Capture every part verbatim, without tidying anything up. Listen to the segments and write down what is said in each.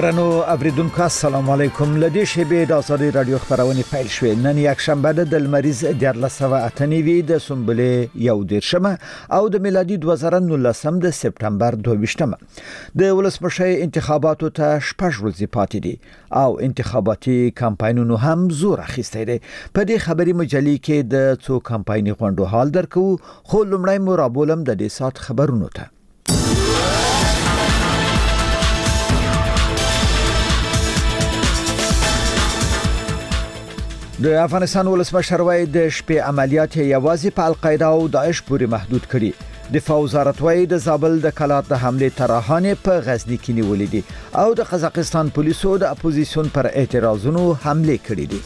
درنو اوریدونکو السلام علیکم. لدی شبې د ازادي رادیو خبرونه پیل شوې. نن یک شنبه د مریض د لسوه اتنوي د سنبله یو دیرشمه او د میلادي دوه زره و نولسم د سپتمبر دوه ویشتمه. د ولسمشر انتخاباتو ته شپږ ورځې پاتې دي او انتخاباتي کمپاینونو هم زور اخیستی دی. په دې خبري مجلې کې د څو کمپایني غونډو حال درکو، خو لومړی مو رابولم د دې سات خبرونو ته. د افغانستان ولسمشر وایي د شپې عملیات یوازې په القاعده او داعش پورې محدود کړي. دفاع وزارت وایي د زابل د کلات د حمله طرحانې په غزنی کې نیولې دي او د قزاقستان پولیسو د اپوزیسیون پر اعتراضونو حمله کړې دي.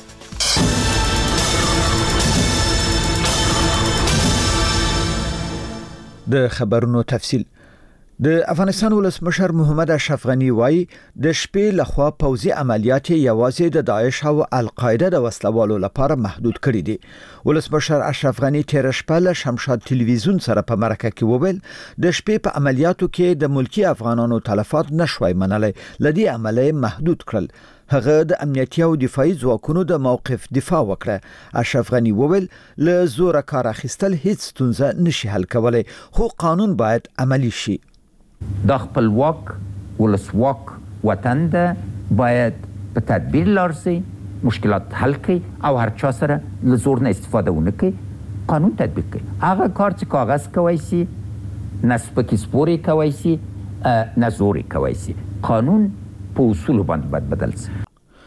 د خبرونو تفصیل. د افغانستان ولسمشر محمد اشرف غنی وایي د شپې لخوا پوځي عملیات یوازې د داعش او القاعده د وسلوالو لپاره محدود کړي دي. ولسمشر اشرف غنی تیر شپه له شمشاد تلویزیون سره په مرکه کې وویل د شپې په عملیاتو کې د ملکی افغانانو تلفات نشوي منلای، لدی عملیه محدود کړل. هغه د امنیتي او دفاعي ځواکونو د موقف دفاع وکړه. اشرف غنی وویل له زور کار اخیستل هیڅ ستونزه نشي حل کولای، خو قانون باید عملی شي. دا خپلواک ولسواک وطن ده، باید په تدبیر لارسي، مشکلات حل کړي او هر چا سره له زور نه استفاده ونه کړي، قانون تطبیق کړي. هغه کار چې کاغذ کوي سي، نسبکی سپوري کوي سي، نه زوري کوي سي. قانون په اصول باندې باید بدل سي.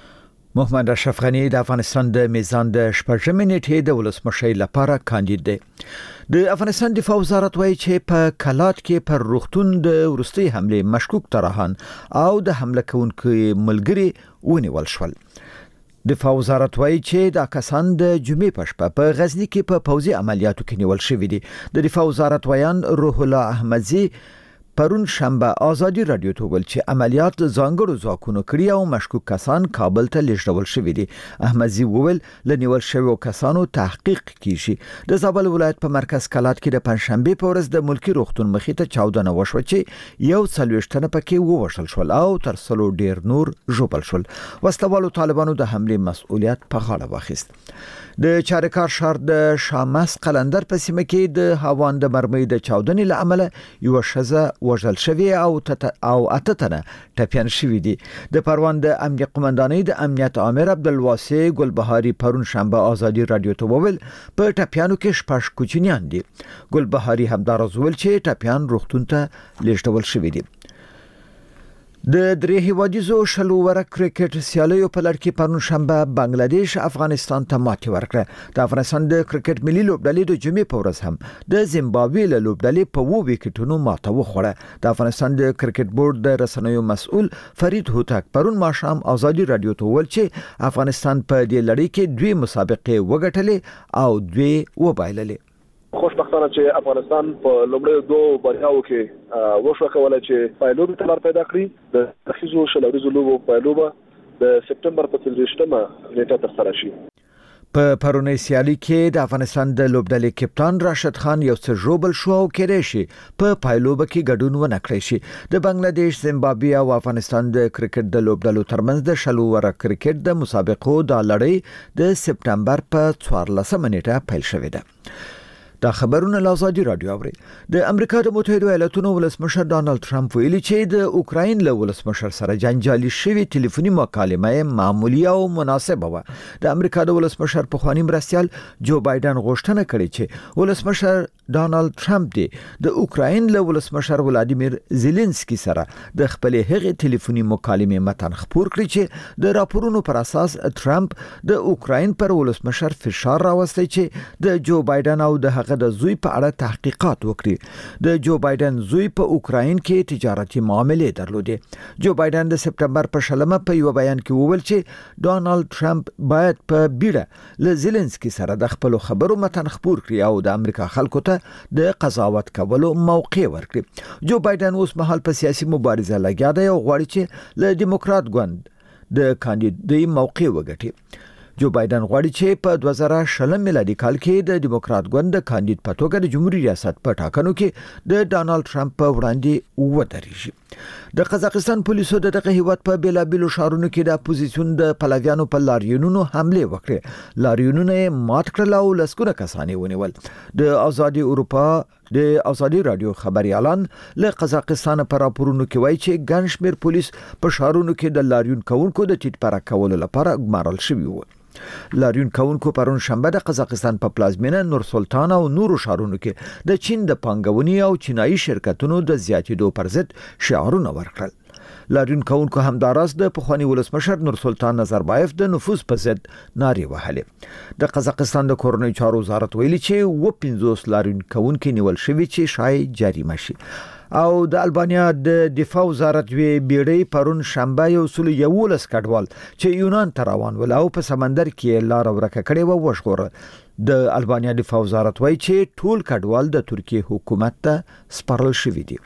محمد اشرف غنی د افغانستان د میزان د شپږمې نیټې د ولسمشر لپاره کاندید دی. د افغانستان دفاع وزارت وایي چې په کلات کې پر روغتون د ورستي حمله مشکوک طرحان او د حمله کوونکو ملګری ونیول شول. دفاع وزارت وایي چې دا کسان د جمعې په شپه په غزنی کې په پوځي عملیاتو کې نیول شوي دي. د دفاع وزارت ویان روح الله احمدزي پرون شنبه ازادي رادیو ته ویل چې عملیات ځانګړو ځواکونو کړی او مشکوک کسان کابل ته لیږدول شوي دي. احمدزي وویل له نیول شویو کسانو تحقیق کیږي. د زابل ولایت په مرکز کلات کې د پنځشنبه په ورځ د ملکی روغتون مخې ته چاودنه وشوه چې یو څلوېښت تنه پکې ووژل شول او تر سلو ډیر نور ژوبل شول. وسلوالو طالبانو د حمله مسؤلیت په غاړه واخیست. د چارکار شهر د شامس قلندر په سیمه کې د هاوان د مرمۍ د چاودنې له امله یو ښځه وژل شوی او او اته تنه ټپیان شوی دي. د پروان د امنیت قومندانۍ د امنیت امر عبدالواسع ګلبهاري پرون شنبه ازادي رادیو ته وویل په ټپیانو کې شپږ کوچنیان دي. ګلبهاري همدارز ویل چې ټپیان روغتون ته لیږدول شوی دي. د درې هیوادیزو شلو ور کرکټ سیالیو په لړ کې پرون شنبه بنگلاديش افغانستان ته ماتې ورکړه. د افغانستان د کرکټ ملي لوبډلې د جمعې په ورځ هم د زیمبابوې له لوبډلې په وو وکټونو ماته وخوړه. د افغانستان د کرکټ بورډ د رسنیو مسؤل فرید هوتک پرون ماښام ازادي رادیو ته ویل چې افغانستان په دې لړۍ کې دوه مسابقې وګټلې او دوه وبایللې. خوشبختانه چې افغانستان په لومړیو دوه بریاو کې وشو کولای چې پایلوب ته لار پیدا کړي. د تخصیصو شلوريزو لوبو پایلوب د سپتمبر په څلوېښتمه نیټه ترسره شي. په پرونی سیالي کې د افغانستان د لوبډلې کپتان راشد خان یو څه ژوبل شو او کېدای شي په پایلوب کې ګډون ونه کړی شي. د بنگلاديش، زیمبابوې او افغانستان د کرکټ د لوبډلو ترمنځ د شلو ور کرکټ د مسابقو د لړۍ د سپتمبر په څوارلسمه نیټه پیل شوې ده. دا خبرونه لازادي رادیو اوري. د امریکا د متحده ایالاتونو ولسمشر ډانلډ ټرمپ ویلي چې د اوکراین له ولسمشر سره جنجالي شوی ټلیفوني مکالمه معمولی او مناسبه و. د امریکا د ولسمشر په خواني مرستيال جو بایدن غوښتنه کړې چې ولسمشر ډانلډ ټرمپ دی د اوکراین له ولسمشر ولادیمیر زيلنسکي سره د خپل هغه ټلیفوني مکالمه متن خبر کړی چې د راپورونو پر اساس ټرمپ د اوکراین پر ولسمشر فشار راوستي چې د جو بایدن او د د زوی په اړه تحقیقات وکړي. د جو بایدن زوی په اوکراین کې تجارتي معاملې درلودې. جو بایدن د سپتمبر په شلمه په یو بیان کې وویل چې ډانلډ ټرمپ باید په بیړه له زيلنسکي سره د خپل خبرو متن خبر کړي او د امریکا خلکو ته د قضاوت کولو موقع ورکړي. جو بایدن اوس مهال په سیاسي مبارزه لګیا دی او غواړي چې له دیموکرات ګوند د کاندیدۍ موقع وګټي. جو بایدن غواړي چې په دوه زره شلم میلادي کال کې د دیموکرات ګوند د کاندید په توګه د جمهوریت ریاست په ټاکنو کې د ډانلډ ټرمپ په وړاندې ودرېږي. د قزاقستان پولیسو د دغه هیواد په بیلابیلو شهرونو کې د اپوزیسیون د پلویانو په لاریونونو حمله وکړه. لاریونونه مات کړل او لسګونه کسان ونیول. د ازادي اروپا د ازادي رادیو خبريالان له قزاقستان پر راپورونو کې وایي چې ګڼ شمېر پولیس په شهرونو کې د لاریون کوونکو د ټیټ پرا کولو لپاره ګمارل شوي وو. لاریون کوونکو پرون شنبه د قزاقستان په پلازمینه نور سلطان او نورو شهرونو کې د چین د پانګونې او چینایي شرکتونو د زیاتېدو پر ضد شعارونه ورکړل. لاریون کوونکو همداراز د پخوانی ولسمشر نور سلطان نظربایف د نفوذ په ضد نارې وهلې. د قزاقستان د کورنۍ چارو وزارت ویلي چې و پنځوس لاریون کوونکو نیول شوي چې شاید جریمه شي. او د البانیا د دفاع وزارت وی بیړۍ پرون شنبه یو سل یولس کډوال چې یونان ته روان ول او په سمندر کې لار ورکه کړې و وښغوره. د البانیا دفاع وزارت وایي چې ټول کډوال د ترکیه حکومت ته سپارل شوي دي.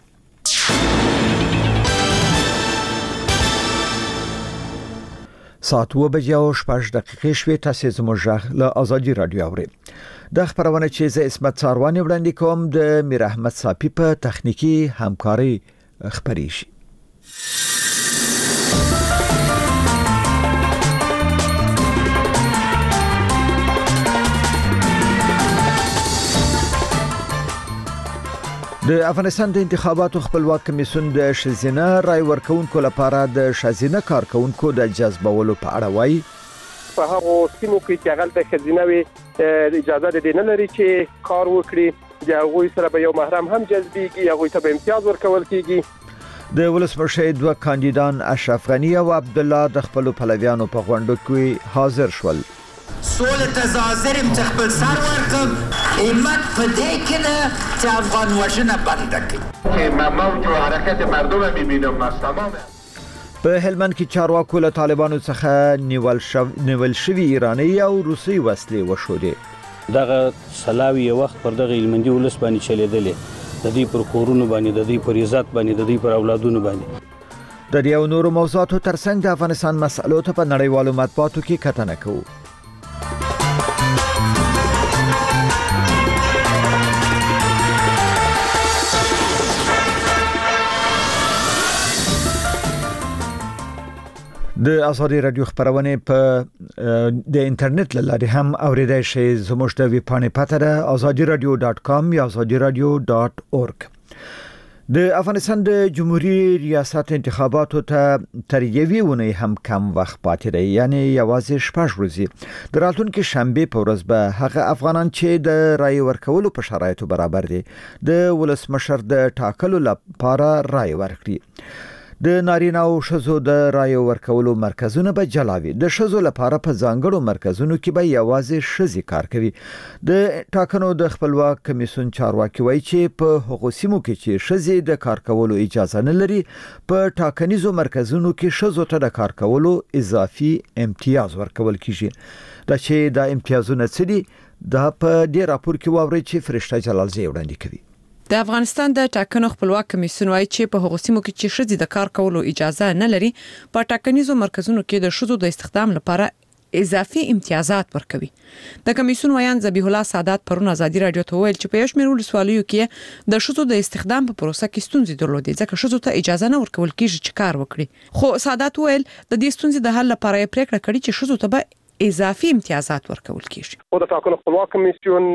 ساعت و بجې او شپږ دقیقې شوې. تاسو زموږ غږ له ازادي رادیو اورئ. د خبرونه چې زه اسمت څاروانی وړاندې کوم د میر احمد صافی په تخنیکی همکاري خبري شي. د افغانستان د انتخاباتو خپلواک کمیسیون د شزینه رای ورکونکو لپاره د شزینه کارکونکو د جذبولو په اړه وایي په هغه سیمو کې چې هغه د خزینه وي اجازه ده نه لري چې کار وکړي. د هغوی سره به یو محرم هم جذبيږي، هغوی ته به امتیاز ورکول کیږي. د ولسمشر دوه کاندیدان اشرف غنی او عبد الله د خپل پلویانو په غونډه کې حاضر شول. سول تظاهرم تخبل سر ورکم ایمت په دې کې نه چې افغان وژنه بند کړي که من موج و حرکت مردم میبینم از تمام. په هلمند کې چارواکو له طالبانو څخه نیول شو نیول شوی ایرانی او روسي وسلې وشولې. دغه سلاوي وخت پر دغه هلمندي ولس باندې چلیدلې، د دې پر کورونو باندې، د دې پر عزت باندې، د دې پر اولادونو باندې. د دې او نورو موضوعاتو ترڅنګ د افغانستان مسألو ته په نړیوالو مطبوعاتو کې کتنه کوو. د ازادي رادیو خبرونه په د انټرنیټ لارې هم اوریدای شئ. زموږ د ویب پاڼې پته ده ازادي رادیو ډاٹ کام یا ازادي رادیو ډاٹ اورګ. د افغانستان د جمهوریت ریاست انتخاباتو ته تر یوې ونې هم کم وخت پاتې دی، یعنی یوازې شپږ ورځې. د راتلونکي شنبه په ورځ به هغه افغانان چې د رای ورکولو په شرایطو برابر دي د ولسمشر د ټاکلو لپاره رای ورکړي. د نارینه او ښځو د رای ورکولو مرکزونه به جلاوي. د ښځو لپاره په ځانګړو مرکزونو کې به یوازې ښځې کار کوي. د ټاکنو د خپلواک کمیسیون چارواکي وایي چې په هغو سیمو کې چې ښځې د کار کولو اجازه نه لري په ټاکنیزو مرکزونو کې ښځو ته د کار کولو اضافي امتیاز ورکول کیږي. دا چې د امتیازونه څه دي دا په دې راپور کې واوري چې فرشته جلالزی وړاندې کوي. د افغانستان د ټاکنو خپلواک کمیسیون وايي چې په هغو سیمو کې چې ښځې د کار کولو اجازه نه لري په ټاکنیزو مرکزونو کې د ښځو د استخدام لپاره اضافي امتیازات ورکوي. د کمیسیون ویان ذبیح الله سادات پرون ازادي رادیو ته ویل چې په یو شمېر ولسوالیو کې د ښځو د استخدام په پروسه کې ستونزې درلودې ځکه ښځو ته اجازه نه ورکول کیږي چې کار وکړي. خو سادات ویل د دې ستونزې د حل لپاره یې پریکړه کړې چې ښځو ته به اضافي امتیازات ورکول کیږي. او د ټاکنو خپلواک کمیسیون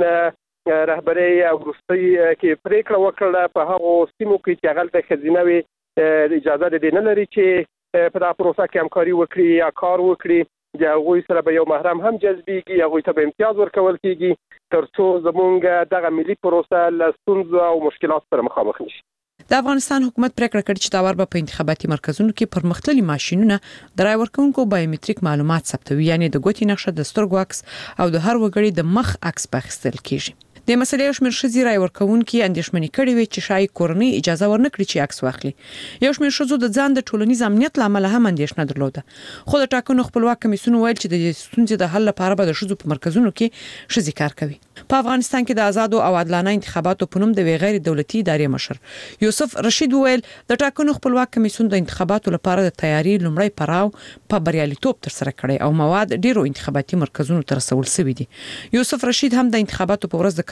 رهبري او روسي کې پریکړه وکړه په هغه سیمو کې چې هغه د خزینه وي اجازه ده نه لري چې په دا پروسه کې همکاري وکړي یا کار وکړي. د هغوی سره به یو محرم هم جذبيږي، هغوی ته به امتیاز ورکول کیږي ترڅو زمونږ دغه ملي پروسه له ستونزو او مشکلات سره مخامخ نشي. د افغانستان حکومت پریکړه کړې چې دا ور په انتخاباتي مرکزونو کې پرمختللي ماشينونه د رای ورکونکو بایومټریک معلومات ثبتوي، یعنی د ګوتې نقشه، د سترګو عکس او د هر وګړي د مخ عکس پاخستل کیږي. د مسلې یو شمېر ښځې رای ورکوونکي اندېښمنې کړې وي چې شاید کورنۍ اجازه ورنکړي چې عکس واخلي. یو شمېر ښځو د ځان د ټولنیز امنیت لامل هم اندېښنه درلوده. خو د ټاکنو خپلواک کمیسیون ویل چې د ستونزې د حل لپاره به د ښځو په مرکزونو کې ښځې کار کوي. په افغانستان کې د آزادو او عادلانه انتخاباتو په نوم د غیر دولتي ادارې مشر یوسف رشید ویل د ټاکنو خپلواک کمیسیون د انتخاباتو لپاره د تیاری لومړی پړاو په بریالیتوب ترسره کړی او مواد ډیرو انتخاباتي مرکزونو ته رسول شوي دي. یوسف رشید هم د انتخاباتو په ورځ د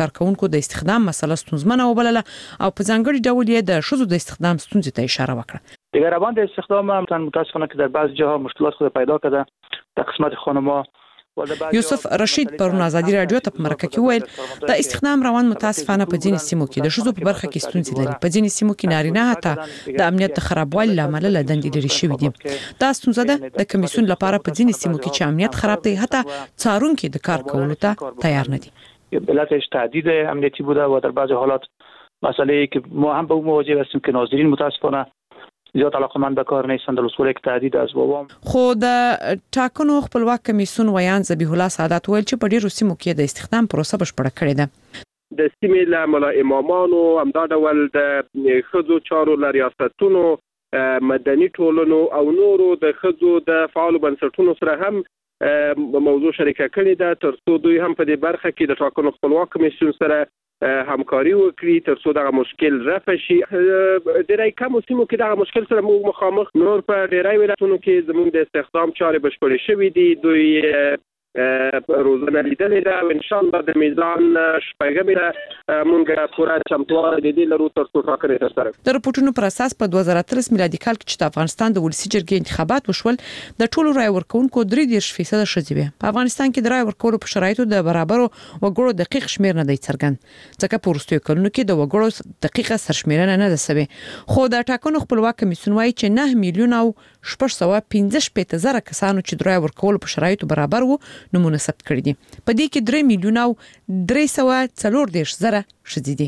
کارکونکو د استخدام مسله ستونزمنه وبلله او په ځانګړي ډول یې د ښځو د استخدام ستونزې ته اشاره وکړه. دیگر روند استخدام هم متاسفانه که در بعضی جاها مشکلات خود پیدا کرده در قسمت خانم‌ها. یوسف رشید پرون آزادی رادیو ته په مرکه کې ویل د استخدام روان متاسفانه په ځینې سیمو کې د ښځو په برخه کې ستونزې لري. په ځینې سیمو کې نارینه حتی د امنیت د خرابوالي لامل له دندې لري شوي دي. دا ستونزه ده د کمیسیون لپاره په ځینې سیمو کې چې امنیت خراب دی حتی څارونکي د کار کولو ته تیار نه دي. علتش تهدید امنیتی بوده و در بعضی حالات مسئله که ما هم به اون مواجه هستیم که ناظرین متاسفانه زیات علاقمند به کار نیستند. در اصول یک تهدید از بابام خو د ټاکنو خپلواک کمیسیون ویان ذبیح الله سعادت ویل چې په ډیرو سیمو کې د استخدام پروسه بشپړه کړې ده. د سیمې له ملا امامانو همدا ډول د ښځو چارو له ریاستونو مدني ټولنو او نورو د ښځو د فعال بنسټونو سره هم موضوع شریکه کړې ده تر څو دوی هم په دې برخه کې د ټاکنو خپلواک کمیسیون سره همکاري وکړي تر څو دا مشکل رفع شي. ډېری کم سیمو کې دا مشکل سره موږ مخامخ، نور په ډېری ولایتونو کې زموږ د استخدام چارې بشپړې شوې دي. دوی روزانه لیدلې ده او ان شاء الله د میزان شپږمې مونږ پوره چمتووالی د دې لرو تر څو ټاکنې ترسره کړو. د راپورټونو پر اساس په دوه زره اتلس میلادي کال کې چې د افغانستان د ولسي جرګې انتخابات وشول د ټولو رای ورکوونکو درې دېرش فیصد ښځې وې. په افغانستان کې د رای ورکولو په شرایطو د برابرو وګړو دقیق شمیر نه دی څرګند، ځکه په وروستیو کلونو کې د وګړو دقیقه سرشمیرنه نه ده سوې. خو د ټاکنو خپلواک کمیسیون وایي چې نه میلیون او شپږ سوه پنځه شپېته زره کسانو چې د رای ورکولو په شرایطو برابر وو نمونه ثبت کړي دي. په دې کې درې میلیون او درې سوه څلور دېرش زره ښځې دي.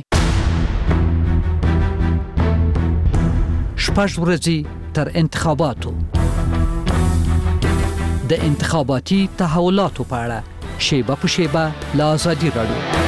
شپږ ورځې تر انتخاباتو د انتخاباتي تحولاتو په اړه شیبه په شیبه له آزادي رادیو.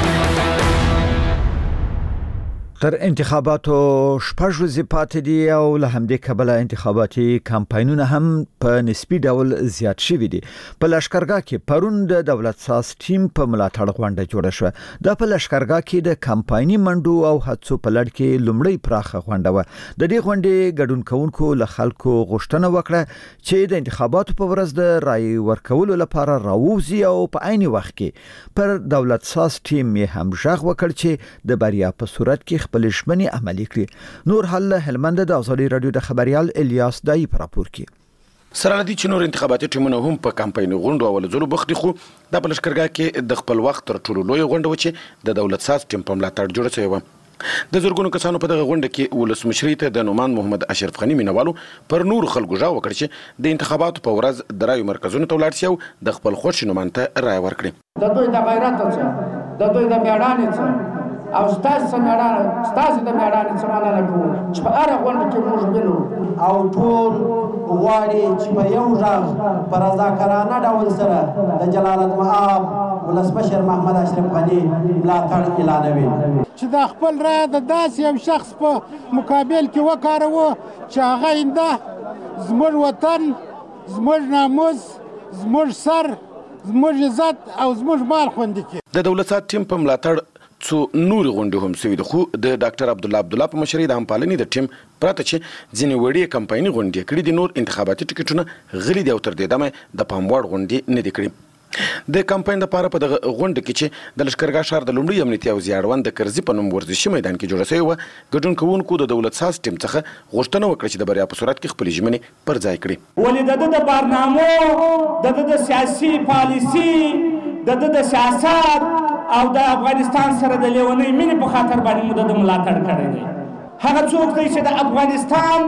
تر انتخاباتو شپږ ورځې پاتې دي او له همدې کبله انتخاباتي کمپاینونه هم په نسبي ډول زیات شوي دي. په لشکرګاه کې پرون د دولت ساز ټیم په ملاتړ غونډه جوړه شوه. دا په لشکرګاه کې د کمپایني منډو او هڅو په لړ کې لومړی پراخه غونډه و. د دې غونډې ګډون کوونکو له خلکو غوښتنه وکړه چې د انتخاباتو په ورځ د رای ورکولو لپاره راووځي او په عین وخت کې پر دولت ساز ټیم یې هم ژغ وکړ چې د بریا په صورت کې خپل ژمنې عملي کړي. نور حل هلمند د آزادي رادیو د خبريال الیاس دای پر راپور کې سره لدی چې نور انتخاباتي ټیمونه هم په کمپاین غونډو او لزلو بخدي خو د بلشکرګه کې د خپل وخت تر ټولو لوی غونډه و چې د دولت ساز ټیم په ملاتړ جوړه شوی و. د زرګونو کسانو په دغه غونډه کې ولسمشر ته د نومان محمد اشرف غنی مینوالو پر نور خلکو ژغ وکړ چې د انتخاباتو په ورځ د رای مرکزونو ته ولاړ شي او د خپل خوښ نومان ته رای ورکړي. د دوی د غیرت څخه د دوی د میړانې څخه او ستاسو سمړانه ستاسو د میړانې څخه نه کوو چې په هر غونډه کې موږ بلو او ټول غواړي چې په یو ځای پر رضاکارانه ډول سره د جلالت مآب ولسمشر محمد اشرف غنی ملاتړ اعلانوي چې د خپل رای د داسې یو شخص په مقابل کې وکاروو چې هغه اینده زموږ وطن زموږ ناموس زموږ سر زموږ عزت او زموږ مال خوندي کړي. د دولت ساز ټیم په ملاتړ څو نور غونډې هم سوي دي خو د ډاکټر عبد الله عبد الله په مشرۍ د همپالنې د ټیم پراته چې ځینې وړې کمپایني غونډې کړې دي نور انتخاباتي ټیکټونه غلي دي او تر دې دمه د پام وړ غونډې نه دي کړې. د کمپاین لپاره په دغه غونډه کې چې د لشکرګاه ښار د لومړي امنیتي او زیړوند د کرزي په نوم ورزشي میدان کې جوړه شوې وه. ګډون کوونکو د دولت ساز ټیم څخه غوښتنه وکړه چې د بریا په صورت کې خپلې ژمنې پر ځای کړي. ولې د ده د برنامو د ده د سیاسي پالیسي د ده د سیاست او د افغانستان سره د لیونۍ مینې په خاطر باندې مو د ملاتړ کړی دی. هغه څوک دی چې د افغانستان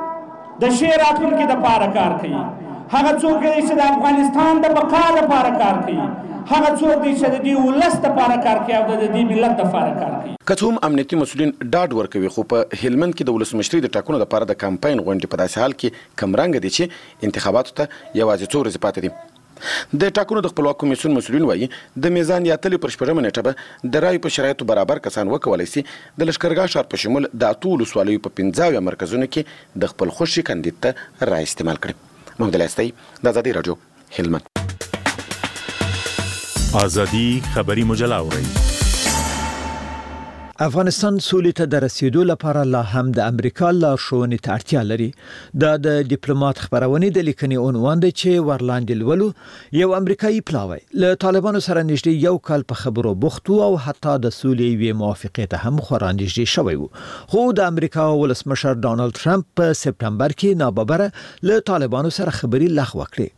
د ښې راتلونکي دپاره کار کوي، هغه څوک دی چې د افغانستان د بقا لپاره کار کوي، هغه څوک دی چې د دې ولس دپاره کار کوي او د دې ملت دپاره کار کوي. که څه هم امنیتي مسؤلین ډاډ ورکوي خو په هلمند کې د ولسمشرۍ د ټاکنو لپاره د کمپاین غونډې په داسې حال کې کمرنګه دي چې انتخاباتو ته یوازې څو ورځې پاتې دي. د ټاکنو د خپلواک کمیسیون مسؤلین وایي د میزان یا تلې پر شپږمه نیټه به د رایو په شرایطو برابر کسان وکولی سي د لشکرګاه ښار په شمول د اتو ولسوالیو په پنځه اویا مرکزونو کې د خپل خوښې کاندید ته رای استعمال کړي. محمد الاستی د آزادي رادیو هلمند. آزادی خبری مجله اورئ. افغانستان سولې ته د رسیدو لپاره لا هم د امریکا لارښوونې ته اړتیا لري. دا د ډیپلوماټ خبرونې د لیکنې عنوان دی چې ورلاندې لولو. یو امریکایي پلاوی له طالبانو سره نږدې یو کال په خبرو بوخت او حتی د سولې یوې موافقې ته هم خورا نږدې شوی و. خو د امریکا ولسمشر ډانلډ ټرمپ په سپټمبر کې ناببره له طالبانو سره خبري لغوه کړې.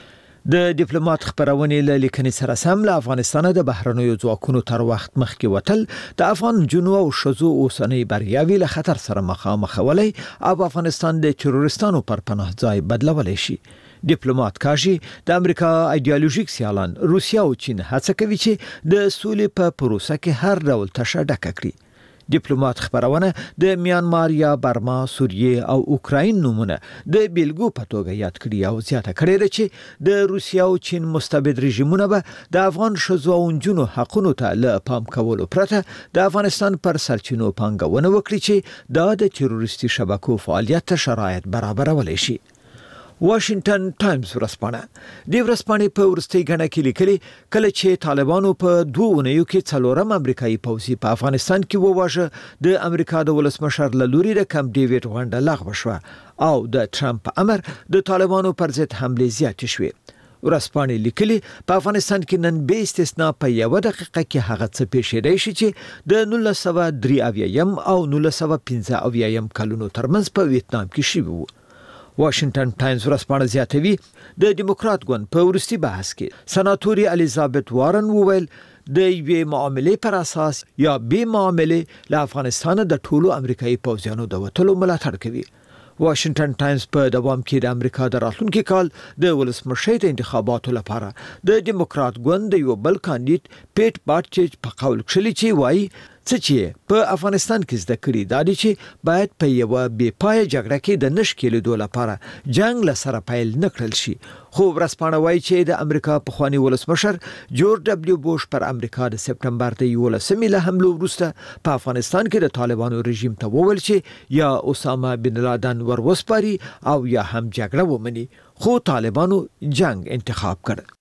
د ډیپلوماټ خبرونې له لیکنې سره سم له افغانستان د بهرنیو ځواکونو تر وخت مخکې وتل د افغان جنو او شذو اوسنۍ بریاوي له خطر سره مخامخ ولای او افغانستان د تروریستانو پر پناه ځای بدلولای شي. ډیپلوماټ کاږي د امریکا ایدئولوژیک سیالان روسیا او چین هڅه کوي چې د سولې په پروسه کې هر ډول تشه ډکه کړي. ډیپلوماټ خبرونه د میانمار یا برما، سوریه او اوکراین نمونه د بیلګو په توګه یاد کړي او زیاته کړي ده چې د روسیا او چین مستبد رژیمونه به د افغان شذو او نجونو حقونو ته له پام کولو پرته د افغانستان پر سرچینو پانګونه وکړي چې دا د تروریستي شبکو فعالیت ته شرایط برابرولای شي. واشنگټن ټایمز ورځپاڼه د ورځپاڼې په ورستۍ غڼه کې لیکلي کله چې طالبانو په دوه اونیو کې څلورم امریکایي پوځي په افغانستان کې وواژه د امریکا د ولسمشر له لوري د کم ډیوډ غونډه لغوه شوه او د ټرمپ امر د طالبانو پر ضد حمله زیاتې شوې. ورځپاڼې لیکلي په افغانستان کې نن به استثناء په یو دقیقه کې هغه څه پیښیدای شي چې د نولس سوه درې اویایم او نولس سوه پنځه اویایم کلونو ترمنځ په ویتنام کې شوي وو. واشنگټن ټایمز ورځپاڼه زیاتوي د دیموکرات ګوند په ورستي بحث کې سناتوري الیزابت وارن وویل د یوې معاملې پر اساس یا بې معاملې له افغانستان د ټولو امریکایي پوځیانو د وتلو ملاتړ کوي. واشنگټن ټایمز په دوام کې د امریکا د راتلونکي کال د ولسمشر د انتخاباتو لپاره د دیموکرات ګوند د یو بل کاندید پیټ باټچ په قول کړی چې وایي څه چې په افغانستان کې زده کړی دا دي چې باید په یو بې پای جګړه کې د نشکېلو لپاره جنگ لسره پیل نکړل شي. خو ورځپاڼه وایي چې د امریکا پخوانی ولسمشر جورج دبلیو بوش پر امریکا د سپټمبر د یولسمې له حملو وروسته په افغانستان کې د طالبانو رژیم ته وویل چې یا اسامه بن لادن ور وسپاري او یا هم جګړه ومني. خو طالبانو جنگ انتخاب کړ.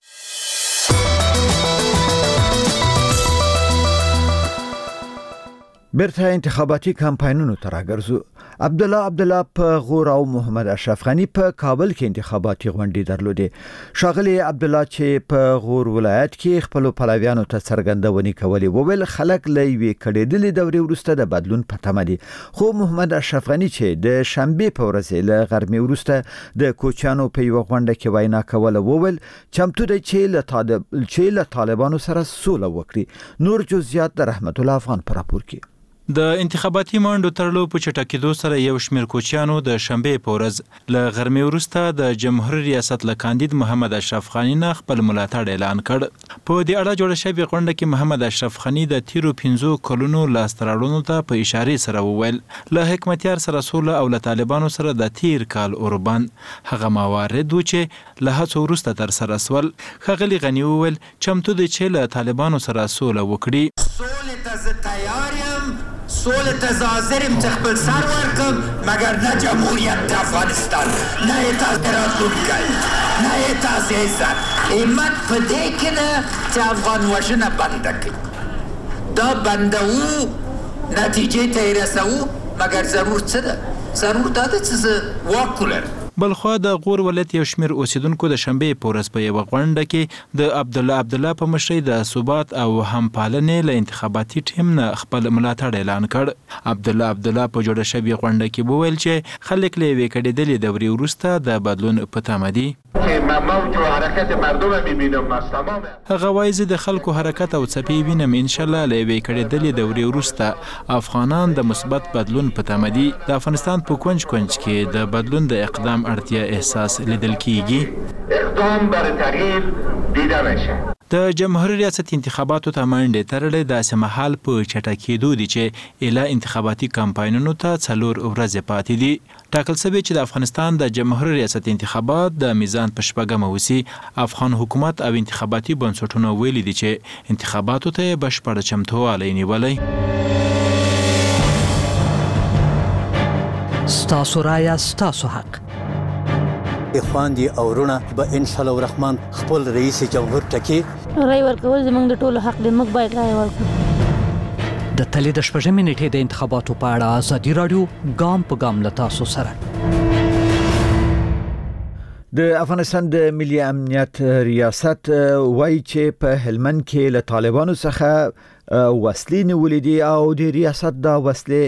برته انتخاباتي کمپاینونو ته راګرځو. عبد الله عبد الله په غور او محمد اشرف غنی په کابل کې انتخاباتي غونډې درلودې. شاغلی عبد الله چې په غور ولایت کې خپل پلویانو ته څرګندونې کولې وویل خلک له یوې کډېدلې دورې وروسته د بدلون په تمه دي. خو محمد اشرف غنی چې د شنبه په ورځ له غرمې وروسته د کوچانو په یو غونډه کې وینا کوله وویل چمتو دی چې له طالب چې له طالبانو سره سوله وکړي. نور جزئیات د رحمت الله افغان پر راپور کې. د انتخاباتي منډو ترلو په چټکېدو سره یو شمېر کوچیانو د شنبه په ورځ له غرمې وروسته د جمهوریت ریاست له کاندید محمد اشرف غنی نه خپل ملاتړ اعلان کړ. په دې اړه جوړه شوې غونډه کې محمد اشرف غنی د تیرو پنځو کلونو لاسته راوړنو ته په اشاره سره وویل له حکمتیار سره سوله او له طالبانو سره د تیر کال اوربان هغه موارد و چې له هڅو وروسته تر سره سول. ښاغلي غنی وویل چمتو دی چې له طالبانو سره سوله وکړي. سولې ته زه تیار یم، سولې ته زه حاضر یم چې خپل سر ورکړم، مګر نه جمهوریت د افغانستان، نه یې تاسې راتلونکی، نه یې تاسې عزت. همت په دې کې ده چې افغان وژنه بنده کړي. دا بندوو، نتیجې ته یې رسوو، مګر ضرور څه ده؟ ضرور دا ده چې زه واک ولرم. بلخوا د غور ولایت یو شمېر اوسیدونکو د شنبه په ورځ په یوه غونډه کې د عبد الله عبد الله په مشرۍ د ثبات او همپالنې له انتخاباتي ټیم نه خپل ملاتړ اعلان کړ. عبد الله عبد الله په جوړه شوې غونډه کې وویل چې خلک له یوې کډېدلې دورې وروسته د بدلون په تمه دي. هغه وایي زه د خلکو حرکت او څپې وینم، انشاءالله له یوې کډېدلې دورې وروسته افغانان د مثبت بدلون په تمه دي. د افغانستان په کونج کونج کې د بدلون د اقدام اړتیا احساس لیدل کیږي. اقدام بر تغییر دیده میشه. د جمهوریت ریاست انتخاباتو ته منډې تړلې داسې مهال په چټکېدو دي چې اله انتخاباتي کمپاینونو ته څلور ورځې پاتې دي. ټاکل شوی چې د افغانستان د جمهوریت ریاست انتخابات د میزان په شپږمه وسي. افغان حکومت او انتخاباتي بنسټونو ویلي دي چې انتخاباتو ته بشپړ چمتووالی نیولی. ستاسو رایه ستاسو حق. اخواندي او ورونه به ان شاء الله الرحمن خپل رئیس جمهور ټکی رای ورکول زموږ د ټولو حق دی، موږ باید رای ورکړو. د تلې د شپږمې نیټې د انتخاباتو په اړه ازادي راډیو ګام په ګام له تاسو سره. د افغانستان د ملي امنیت ریاست وایي چې په هلمند کې له طالبانو څخه وسلې نیولې دي او د ریاست د وسلې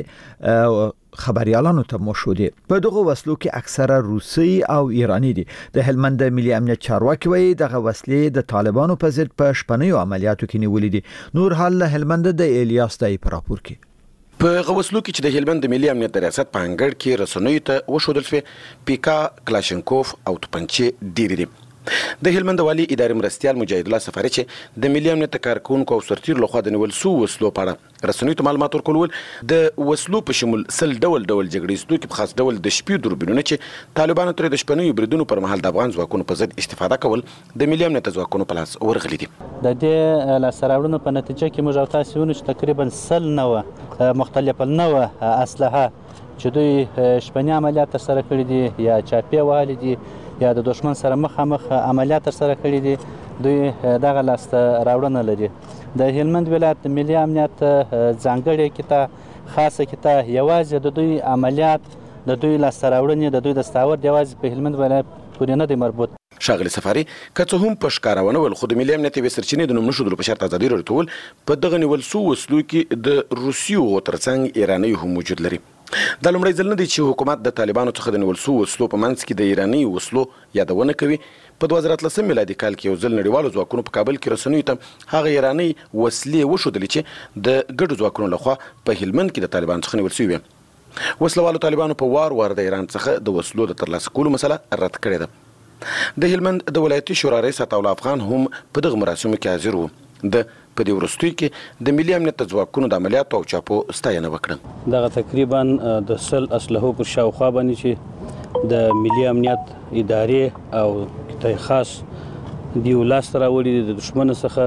خبريالانو ته مشهودي. په دغه وسلو کې اکثره روسي او ایرانی دي. د هلمند د ملي امنیت چارواکي وایي دغه وسلې د طالبانو په ضد په شپنیو عملیاتو کې نیولې دي. نور حال له هلمند د الیاس دای په راپور کې په غوسلو کې چې د هلمند د ملي امنیت ریاست په انګړ کې رسنیو ته وښودل شوی پیکا کلاشینکوف او توپنچې ډېرې دي. د هلمند والي اداري مرستيال مجاهد الله سفاري چې د ملي امنیت کارکونکو او سرتیر لخوا د نیول سو وسلو په اړه رسنیو ته معلومات ورکول د وسلو په شمول سل ډول ډول جګړې ستو کې په خاص ډول د شپې دوربینونه چې طالبانو تر د شپنیو بریدونو پر مهال د افغان ځواکونو په ضد استفاده کول د ملي امنیت ځواکونو په لاس ورغلي دي. د دې لاسراوړنو په نتیجه کې موږ تاسو ونو چې تقریبا سل نوه مختلفه نوه اسلحه چې دوی شپنی عملیات تر سره کړی دي یا چاپی وهلي دي یا د دشمن سره مخامخ عملیات تر سره کړی دي دوی دغه لاسته راوړنه لري. د هلمند ولایت ملي امنیت ځانګړي کته خاصه کته یوازې د دوی عملیات د دوی لاسته راوړنې د دوی د ستاور یوازې په هلمند ولایت پورې نه دی مربوط. شاغلی سفاري که څه هم په ښکارونه ول خو د ملي امنیت یوې سرچینې د نوم نښودلو په شرط ازادي راډیو ټول په دغه نیول سو وسلو کې د روسیو ترڅنګ ایراني هم موجود لري. د لومړی ځل نه دی چې حکومت د طالبانو څخه د نیول سو وسلو په منځ کې د ایراني وسلو یادونه کوي. په دوه زره اتلسم میلادي کال کې یو ځل نړیوالو ځواکونو په کابل کې رسنیو ته هغه ایراني وسلې وښودلې چې د ګډو ځواکونو لخوا په هلمند کې د طالبانو څخه نیول شوې. وسلوالو طالبانو په وار وار د ایران څخه د وسلو د ترلاسه کولو مسله رد کړې ده. د هلمند د ولایتي شورا رئیس عطاالله افغان هم په دغه مراسمو کې حاضر و. د په دې وروستیو کې د ملي امنیت ځواکونو د عملیاتو او چاپو ستاینه وکړه. دغه تقریبا د سل اسلحو پر شاوخوا باندې چې د ملي امنیت ادارې او کتای خاص دی ولاسته راوړي د دشمن څخه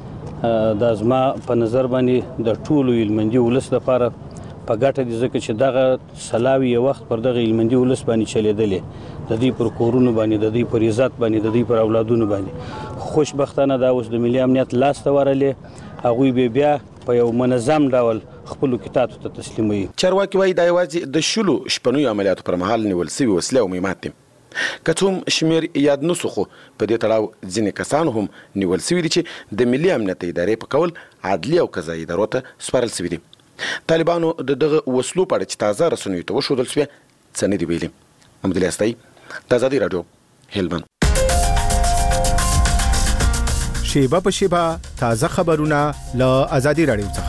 د ازما په نظر باندې د ټولو هلمندي ولس لپاره په ګټه دي ځکه چې دغه سلاوي یو وخت پر دغه هلمندي ولس باندې چلیدلې د دې پر کورونو باندې د دې پر عزت باندې د دې پر اولادونو باندې. خوشبختانه دا اوس د ملي امنیت لاس ته ورغلې هغوی به بیا په یو منظم ډول خپل کتابو ته تسلیموي. چارواکي وایي دا یوازې د شلو شپنیو عملیاتو پر مهال نیول سوي وسلې او مهمات دي. که څه هم شمېر یاد نه سو خو په دې تړاو ځینې کسان هم نیول سوي دي چې د ملي امنیت ادارې په قول عدلي او قضایي ادارو ته سپارل سوي دي. طالبانو د دغه وسلو په اړه چې تازه رسنیو ته وښودل سوې څه نه دي ویلي. محمد الیاس دی د ازادي راډیو هلمند. شیبه په شیبه تازه خبرونه له ازادي راډیو څخه.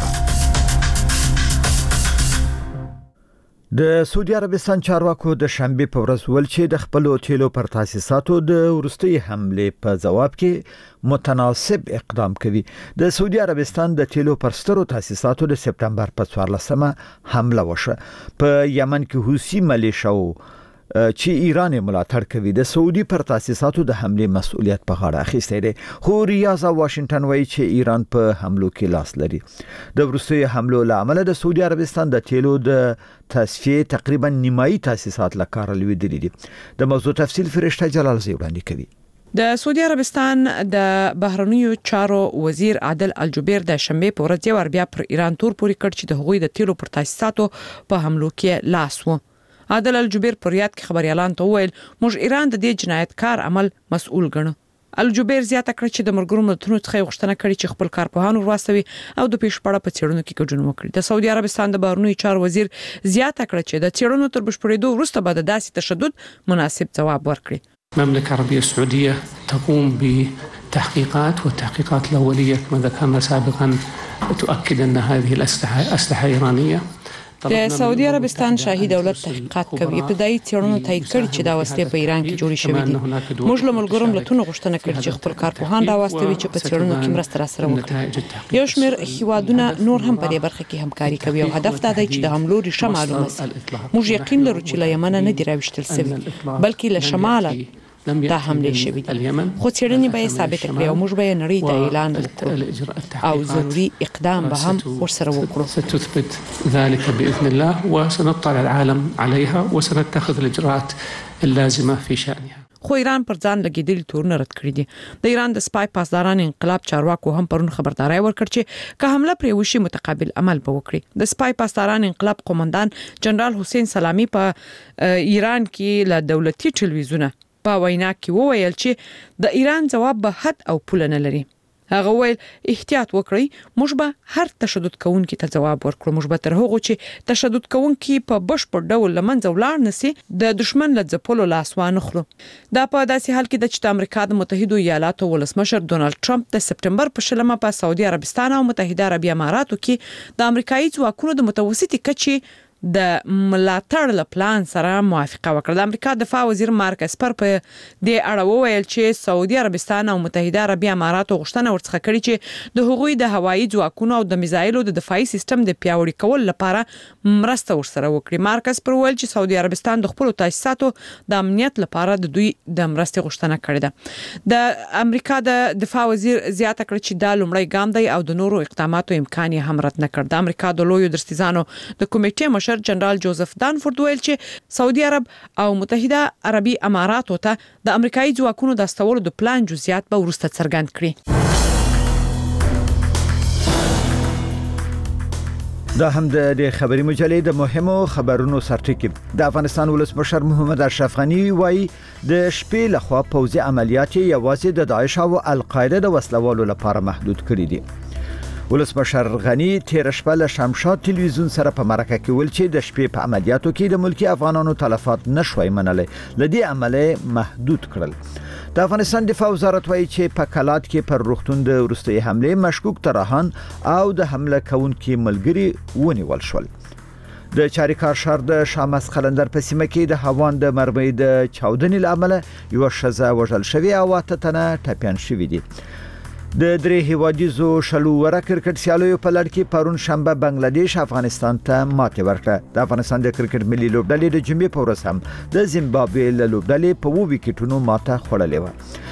د سعودي عربستان چارواکو د شنبه په ورځ ول چې د خپل تیلو پر تاسیساتو د ورستي حمله په جواب کې متناسب اقدام کوي. د سعودي عربستان د تیلو پر سترو تاسیساتو د سپتمبر په څوارلسمه حمله وشوه. په یمن کې حوثي ملیشو چې ایران ملاتړ کوي د سعودي پر تاسیساتو د حمله مسؤلیت په غاړه اخیستی دی. خو ریاض او واشنگټن وایي چې ایران په حملو کې لاس لري. د وروستي حملو لامل د سعودي عربستان د تیلو د تصفیه تقریبا نیمایي تاسیسات لکار لویدلي دي. د موضوع تفصیل فرشته جلال زی وړاندې کوي. د سعودي عربستان د بهرنیو چارو وزیر عادل الجبیر د شنبه په ورځ یو بیا پر ایران تور پوري کړ چې د هغوی د تیلو پر تاسیساتو په حملو کې لاس و. عادل الجبیر پر یاد کې خبريالان ته ویل موږ ایران د دې جنایتکار عمل مسؤل ګڼو. الجبیر زیاته کړ چې د مرګرو ملتونو څخه غوښتنه کړې چې خپل کارپوهان ورواستوي او د پیشپړه په څېړنو کې ګډون وکړي. د سعودي عربستان د بهرنیو چارو وزیر زیاته کړ چې د څېړنو تر بشپړېدو وروسته به د داسې تشدد مناسب ځواب ورکړي. المملكة العربية السعودية تقوم بتحقيقات والتحقيقات الأولية كما ذكرنا سابقا تؤكد أن هذه الأسلحة أسلحة إيرانية. د سعودي عربستان شاهي دولت تحقیقات کوي. ابتدایي څېړنو تایید کړي چې دا وسلې په ایران کې جوړې شوې دي. موږ له ملګرو ملتونو غوښتنه کړې چې خپل کارپوهان راوستوي چې په څېړنو کې مرسته راسره وکړي. یو شمېر هیوادونه نور هم په دې برخه کې همکاري کوي او هدف دا دی چې د حملو ریښه معلومه شي. موږ یقین لرو چې له یمن نه دی راوښتل شوی بلکې له شماله دا حمله شوې دي. خو څېړنې به ثابت کړي او موږ به نړۍ ته اعلان وکړو او ضروري اقدام به هم ورسره وکړو. ستثبت ذلك باذن الله وسنطلع العالم عليها وسنتخذ الاجراءات اللازمه في شانها. خو ایران پر ځان لګیدل تورونه رد کړی دي. د ایران د سپای پاسداران انقلاب چارواکو هم پرون خبرداري ورکړه چې که حمله پرې وشي متقابل عمل به وکړي. د سپای پاسداران انقلاب قومندان جنرال حسین سلامی په ایران کې له دولتي ټلویزیون په وینا کې وویل چې د ایران جواب به حد او پوله نه لري. هغه ویل احتیاط وکړئ، موږ به هر تشدد کوونکي ته جواب ورکړو، موږ به تر هغه چې تشدد کوونکي په بشپړ ډول لمنځه ولاړ نسی د دشمن له ځپلو لاس وانه خلو. دا په داسې حال کې د امریکا د متحده ایالاتو ولسمشر ډونالد ټرمپ د سپټمبر په شلمه په سعودي عربستان او متحده عربي اماراتو کې د امریکایي ځواکونو د متوسطي کچې د ملاتړ له پلان سره موافقه وکړه. د امریکا دفاع وزیر مارک اسپر په دې اړه وویل چې سعودي عربستان او متحده عربي اماراتو غوښتنه ورڅخه کړې چې د هغوی د هوایي ځواکونو او د میزایلو د دفاعي سیستم د پیاوړي کول لپاره مرسته ورسره وکړي. مارک اسپر وویل چې سعودي عربستان د خپل تاسیساتو د امنیت لپاره د دوی د مرستې غوښتنه کړې ده. د امریکا د دفاع وزیر زیاته کړ چې دا لومړی ګام دی او د نورو اقداماتو امکان یې هم رد نه کړ. د امریکا د لویو درستیزانو د کمیټې مشر جنرال جوزف دانفورد ویل چې سعودي عرب او متحده عربي اماراتو ته د امریکایي ځواکونو د استولو د پلان جزئیات به وروسته څرګند کړي. دا هم د خبري مجلې د مهمو خبرونو سرټکی. د افغانستان ولسمشر محمد اشرف غنی وایي د شپې لخوا پوځي عملیات یوازې د داعش او القاعده د وسلوالو لپاره محدود کړي دي. ولسمشر غنی تیر شپه له شمشاد ټلویزیون سره په مرکه کې ویل چې د شپې په عملیاتو کې د ملکی افغانانو تلفات نشوي منلای، لدی عمله محدود کړل. د افغانستان دفاع وزارت وایي چې په کلات کې پر روغتون د وروستي حمله مشکوک ترهان او د حمله کوونکي ملګری ونیول شول. د چاریکار شهر د شامس قلندر په سیمه کې د هوان د مرمۍ د چاودنې لامل یو شزه وژل شوی او اته تنه ټپيان شوی دي. د درې هیوادیزو شلو ور کرکټ سیالیو په لړ کې پرون شنبه بنگلاديش افغانستان ته ماتې ورکړه. د افغانستان د کرکټ ملي لوبډلې د جمعې په ورځ هم د زیمبابوې له لوبډلې په وو وکټونو ماته خوړلې و.